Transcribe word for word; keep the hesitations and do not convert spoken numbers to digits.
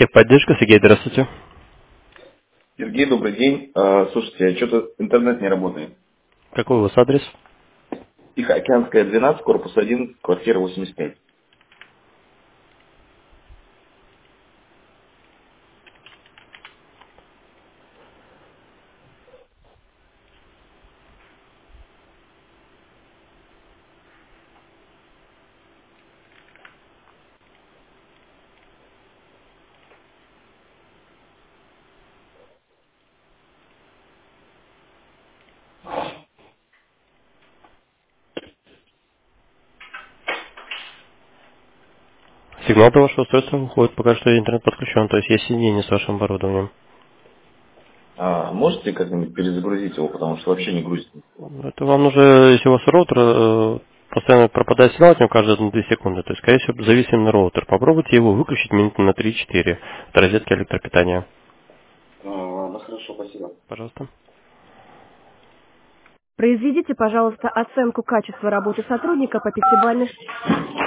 Техподдержка, Сергей, здравствуйте. Сергей, добрый день. А, слушайте, что-то интернет не работает. Какой у вас адрес? Тихоокеанская, двенадцать, корпус один, квартира восемьдесят пять. Сигнал до вашего устройства выходит, пока что интернет подключен, то есть есть соединение с вашим оборудованием. А, можете как-нибудь перезагрузить его, потому что вообще не грузит. Это вам нужно, если у вас роутер э, постоянно пропадает сигнал от него каждые одну-две секунды, то есть, скорее всего, зависим на роутер. Попробуйте его выключить минут на три-четыре от розетки электропитания. А, ладно, хорошо, спасибо. Пожалуйста. Произведите, пожалуйста, оценку качества работы сотрудника по пятибалльной